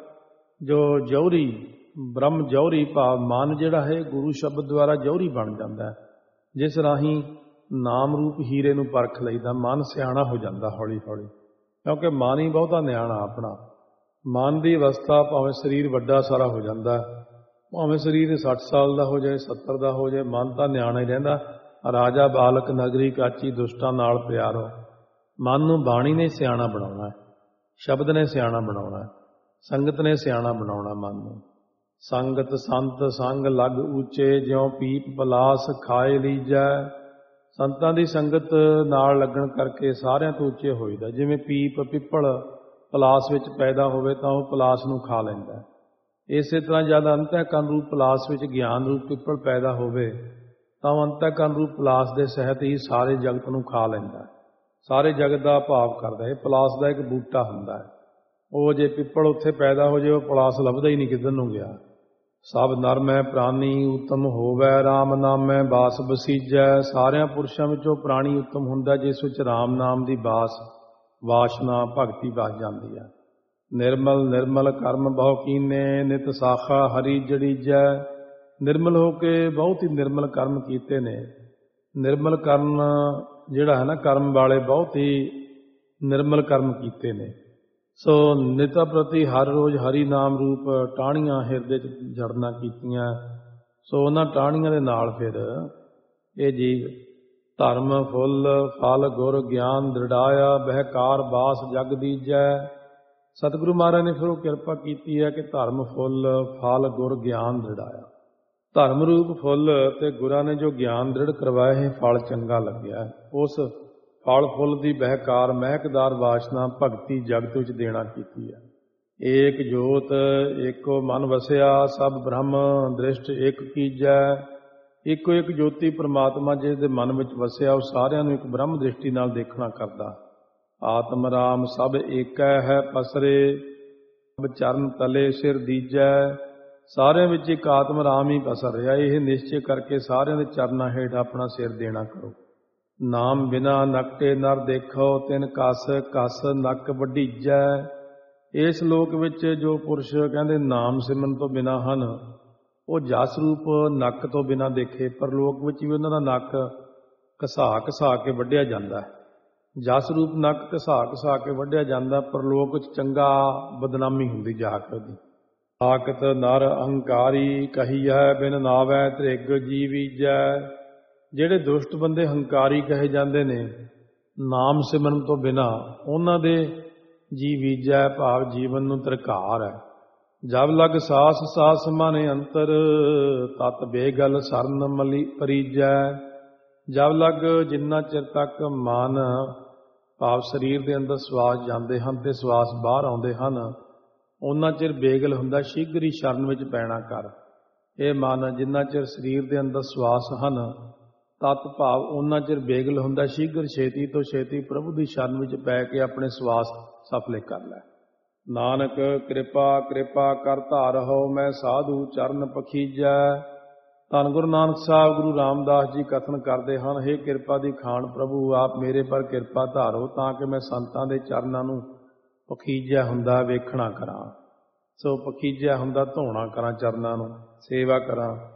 ਜੋ ਜੌਹਰੀ ਬ੍ਰਹਮ ਜੌਹਰੀ ਭਾਵ ਮਨ ਜਿਹੜਾ ਹੈ ਗੁਰੂ ਸ਼ਬਦ ਦੁਆਰਾ ਜੌਹਰੀ ਬਣ ਜਾਂਦਾ ਹੈ, ਜਿਸ ਰਾਹੀਂ ਨਾਮ ਰੂਪ ਹੀਰੇ ਨੂੰ ਪਰਖ ਲਈਦਾ। ਮਨ ਸਿਆਣਾ ਹੋ ਜਾਂਦਾ ਹੌਲੀ ਹੌਲੀ, ਕਿਉਂਕਿ ਮਨ ਹੀ ਬਹੁਤਾ ਨਿਆਣਾ ਆਪਣਾ। ਮਨ ਦੀ ਅਵਸਥਾ ਭਾਵੇਂ ਸਰੀਰ ਵੱਡਾ ਸਾਰਾ ਹੋ ਜਾਂਦਾ, ਭਾਵੇਂ ਸਰੀਰ ਸੱਠ ਸਾਲ ਦਾ ਹੋ ਜਾਏ, ਸੱਤਰ ਦਾ ਹੋ ਜਾਏ, ਮਨ ਤਾਂ ਨਿਆਣਾ ਹੀ ਰਹਿੰਦਾ। ਰਾਜਾ ਬਾਲਕ ਨਗਰੀ ਕਾਚੀ, ਦੁਸ਼ਟਾਂ ਨਾਲ ਪਿਆਰੋ। ਮਨ ਨੂੰ ਬਾਣੀ ਨੇ ਸਿਆਣਾ ਬਣਾਉਣਾ ਹੈ, ਸ਼ਬਦ ਨੇ ਸਿਆਣਾ ਬਣਾਉਣਾ, ਸੰਗਤ ਨੇ ਸਿਆਣਾ ਬਣਾਉਣਾ ਮਨ ਨੂੰ। ਸੰਗਤ ਸੰਤ ਸੰਗ ਲਗ ਉੱਚੇ, ਜਿਉਂ ਪੀਪ ਪਲਾਸ ਖਾਏ ਲੀਜੈ। ਸੰਤਾਂ ਦੀ ਸੰਗਤ ਨਾਲ ਲੱਗਣ ਕਰਕੇ ਸਾਰਿਆਂ ਤੋਂ ਉੱਚੇ ਹੋਈਦਾ। ਜਿਵੇਂ ਪੀਪ ਪਿੱਪਲ ਪਲਾਸ ਵਿੱਚ ਪੈਦਾ ਹੋਵੇ ਤਾਂ ਉਹ ਪਲਾਸ ਨੂੰ ਖਾ ਲੈਂਦਾ, ਇਸੇ ਤਰ੍ਹਾਂ ਜਦ ਅੰਤःਕਰਨ ਰੂਪ ਪਲਾਸ ਵਿੱਚ ਗਿਆਨ ਰੂਪ ਪਿੱਪਲ ਪੈਦਾ ਹੋਵੇ ਤਾਂ ਉਹ ਅੰਤःਕਰਨ ਰੂਪ ਪਲਾਸ ਦੇ ਸਹਿਤ ਹੀ ਸਾਰੇ ਜਗਤ ਨੂੰ ਖਾ ਲੈਂਦਾ, ਸਾਰੇ ਜਗਤ ਦਾ ਭਾਵ ਕਰਦਾ। ਇਹ ਪਲਾਸ ਦਾ ਇੱਕ ਬੂਟਾ ਹੁੰਦਾ ਹੈ, ਉਹ ਜੇ ਪਿੱਪਲ ਉੱਥੇ ਪੈਦਾ ਹੋ ਜਾਏ ਉਹ ਪਲਾਸ ਲੱਭਦਾ ਹੀ ਨਹੀਂ ਕਿੱਧਰ ਨੂੰ ਗਿਆ। ਸਭ ਨਰ ਮੈਂ ਪ੍ਰਾਨੀ ਉਤਮ ਹੋਵੈ, ਰਾਮ ਨਾਮੈ ਬਾਸ ਬਸੀਜੈ। ਸਾਰਿਆਂ ਪੁਰਸ਼ਾਂ ਵਿੱਚੋਂ ਪ੍ਰਾਣੀ ਉੱਤਮ ਹੁੰਦਾ ਜਿਸ ਵਿੱਚ ਰਾਮ ਨਾਮ ਦੀ ਬਾਸ ਵਾਸ਼ਨਾ ਭਗਤੀ ਵਸ ਜਾਂਦੀ ਹੈ। ਨਿਰਮਲ ਨਿਰਮਲ ਕਰਮ ਬਹੁ ਕੀਨੇ, ਨਿਤ ਸਾਖਾ ਹਰੀ ਜੜੀਜੈ। ਨਿਰਮਲ ਹੋ ਕੇ ਬਹੁਤ ਹੀ ਨਿਰਮਲ ਕਰਮ ਕੀਤੇ ਨੇ। ਨਿਰਮਲ ਕਰਨ ਜਿਹੜਾ ਹੈ ਨਾ, ਕਰਮ ਵਾਲੇ ਬਹੁਤ ਹੀ ਨਿਰਮਲ ਕਰਮ ਕੀਤੇ ਨੇ। ਸੋ ਨਿਤਾ ਪ੍ਰਤੀ ਹਰ ਰੋਜ਼ ਹਰੀ ਨਾਮ ਰੂਪ ਟਾਹਣੀਆਂ ਹਿਰਦੇ 'ਚ ਜੜਨਾ ਕੀਤੀਆਂ। ਸੋ ਉਹਨਾਂ ਟਾਹਣੀਆਂ ਦੇ ਨਾਲ ਫਿਰ ਇਹ ਜੀਵ ਧਰਮ ਫੁੱਲ ਫਲ ਗੁਰ ਗਿਆਨ ਦ੍ਰਿੜਾਇਆ, ਬਹਿਕਾਰ ਬਾਸ ਜਗ ਦੀਜੈ। ਸਤਿਗੁਰੂ ਮਹਾਰਾਜ ਨੇ ਫਿਰ ਉਹ ਕਿਰਪਾ ਕੀਤੀ ਹੈ ਕਿ ਧਰਮ ਫੁੱਲ ਫਲ ਗੁਰ ਗਿਆਨ ਦ੍ਰਿੜਾਇਆ। ਧਰਮ ਰੂਪ ਫੁੱਲ ਤੇ ਗੁਰਾਂ ਨੇ ਜੋ ਗਿਆਨ ਦ੍ਰਿੜ ਕਰਵਾਇਆ ਹੈ, ਫਲ ਚੰਗਾ ਲੱਗਿਆ। ਉਸ ਫਲ ਫੁੱਲ ਦੀ ਬਹਿਕਾਰ ਮਹਿਕਦਾਰ ਵਾਸ਼ਨਾ ਭਗਤੀ ਜਗਤ ਵਿੱਚ ਦੇਣਾ ਕੀਤੀ ਹੈ। ਏਕ ਜੋਤ ਏਕੋ ਮਨ ਵਸਿਆ, ਸਭ ਬ੍ਰਹਮ ਦ੍ਰਿਸ਼ਟ ਇੱਕ ਕੀਜੈ। ਇੱਕੋ ਇੱਕ ਜੋਤੀ ਪ੍ਰਮਾਤਮਾ ਜਿਸ ਦੇ ਮਨ ਵਿੱਚ ਵਸਿਆ, ਉਹ ਸਾਰਿਆਂ ਨੂੰ ਇੱਕ ਬ੍ਰਹਮ ਦ੍ਰਿਸ਼ਟੀ ਨਾਲ ਦੇਖਣਾ ਕਰਦਾ। ਆਤਮ ਰਾਮ ਸਭ ਏਕੈ ਹੈ ਪਸਰੇ, ਸਭ ਚਰਨ ਤਲੇ ਸਿਰ ਦੀਜੈ। ਸਾਰਿਆਂ ਵਿੱਚ ਇੱਕ ਆਤਮ ਰਾਮ ਹੀ ਪਸਰ ਰਿਹਾ। ਇਹ ਨਿਸ਼ਚੈ ਕਰਕੇ ਸਾਰਿਆਂ ਦੇ ਚਰਨਾਂ ਹੇਠ ਆਪਣਾ ਸਿਰ ਦੇਣਾ ਕਰੋ। ਨਾਮ ਬਿਨਾ ਨਕਟੇ ਨਰ ਦੇਖੋ, ਤਿਨ ਕਸ ਕਸ ਨੱਕ ਵਢੀਜੈ। ਇਸ ਲੋਕ ਵਿੱਚ ਜੋ ਪੁਰਸ਼ ਕਹਿੰਦੇ ਨਾਮ ਸਿਮਰਨ ਤੋਂ ਬਿਨਾਂ ਹਨ, ਉਹ ਜਸ ਰੂਪ ਨੱਕ ਤੋਂ ਬਿਨਾਂ ਦੇਖੇ। ਪਰ ਲੋਕ ਵਿੱਚ ਵੀ ਉਹਨਾਂ ਦਾ ਨੱਕ ਘਸਾ ਘਸਾ ਕੇ ਵੱਢਿਆ ਜਾਂਦਾ ਹੈ। ਜਸ ਰੂਪ ਨੱਕ ਘਸਾ ਘਸਾ ਕੇ ਵੱਢਿਆ ਜਾਂਦਾ, ਪਰ ਲੋਕ ਵਿੱਚ ਚੰਗਾ ਬਦਨਾਮੀ ਹੁੰਦੀ ਜਾ ਕੇ ਉਹਦੀ। ਆਕਤ ਨਰ ਅਹੰਕਾਰੀ ਕਹੀਐ, ਬਿਨ ਨਾਵੈ ਧ੍ਰਿਗ ਜੀਵੀਜੈ। ਜਿਹੜੇ ਦੁਸ਼ਟ ਬੰਦੇ ਹੰਕਾਰੀ ਕਹੇ ਜਾਂਦੇ ਨੇ, ਨਾਮ ਸਿਮਰਨ ਤੋਂ ਬਿਨਾਂ, ਉਹਨਾਂ ਦੇ ਜੀ ਬੀਜੈ ਭਾਵ ਜੀਵਨ ਨੂੰ ਧਰਕਾਰ ਹੈ। ਜਬ ਲਗ ਸਾਸ ਸਾਸ ਮਨ ਅੰਤਰ, ਤਤ ਬੇਗਲ ਸਰਨ ਮਲੀ ਪਰੀਜੈ। ਜਬ ਲਗ ਜਿੰਨਾ ਚਿਰ ਤੱਕ ਮਨ ਭਾਵ ਸਰੀਰ ਦੇ ਅੰਦਰ ਸਵਾਸ ਜਾਂਦੇ ਹਨ ਤੇ ਸਵਾਸ ਬਾਹਰ ਆਉਂਦੇ ਹਨ, ਉਹਨਾਂ ਚਿਰ ਬੇਗਲ ਹੁੰਦਾ ਸ਼ੀਘਰ ਹੀ ਸ਼ਰਨ ਵਿੱਚ ਪੈਣਾ ਕਰ। ਇਹ ਮਨ ਜਿੰਨਾ ਚਿਰ ਸਰੀਰ ਦੇ ਅੰਦਰ ਸਵਾਸ ਹਨ, ਤਤ ਭਾਵ ਉਹਨਾਂ ਚਿਰ ਬੇਗਲ ਹੁੰਦਾ ਸ਼ੀਘਰ ਛੇਤੀ ਤੋਂ ਛੇਤੀ ਪ੍ਰਭੂ ਦੀ ਸ਼ਰਨ ਵਿੱਚ ਪੈ ਕੇ ਆਪਣੇ ਸਵਾਸ ਸਫਲੇ ਕਰ ਲੈ। ਨਾਨਕ ਕਿਰਪਾ ਕਿਰਪਾ ਕਰ ਧਾਰਹੁ, ਮੈਂ ਸਾਧੂ ਚਰਨ ਪਖੀਜੈ। ਧੰਨ ਗੁਰੂ ਨਾਨਕ ਸਾਹਿਬ ਗੁਰੂ ਰਾਮਦਾਸ ਜੀ ਕਥਨ ਕਰਦੇ ਹਨ, ਹੇ ਕਿਰਪਾ ਦੀ ਖਾਣ ਪ੍ਰਭੂ, ਆਪ ਮੇਰੇ ਪਰ ਕਿਰਪਾ ਧਾਰੋ ਤਾਂ ਕਿ ਮੈਂ ਸੰਤਾਂ ਦੇ ਚਰਨਾਂ ਨੂੰ ਪਖੀਜਿਆ ਹੁੰਦਾ ਵੇਖਣਾ ਕਰਾਂ। ਸੋ ਪਖੀਜਿਆ ਹੁੰਦਾ ਧੋਣਾ ਕਰਾਂ, ਚਰਨਾਂ ਨੂੰ ਸੇਵਾ ਕਰਾਂ।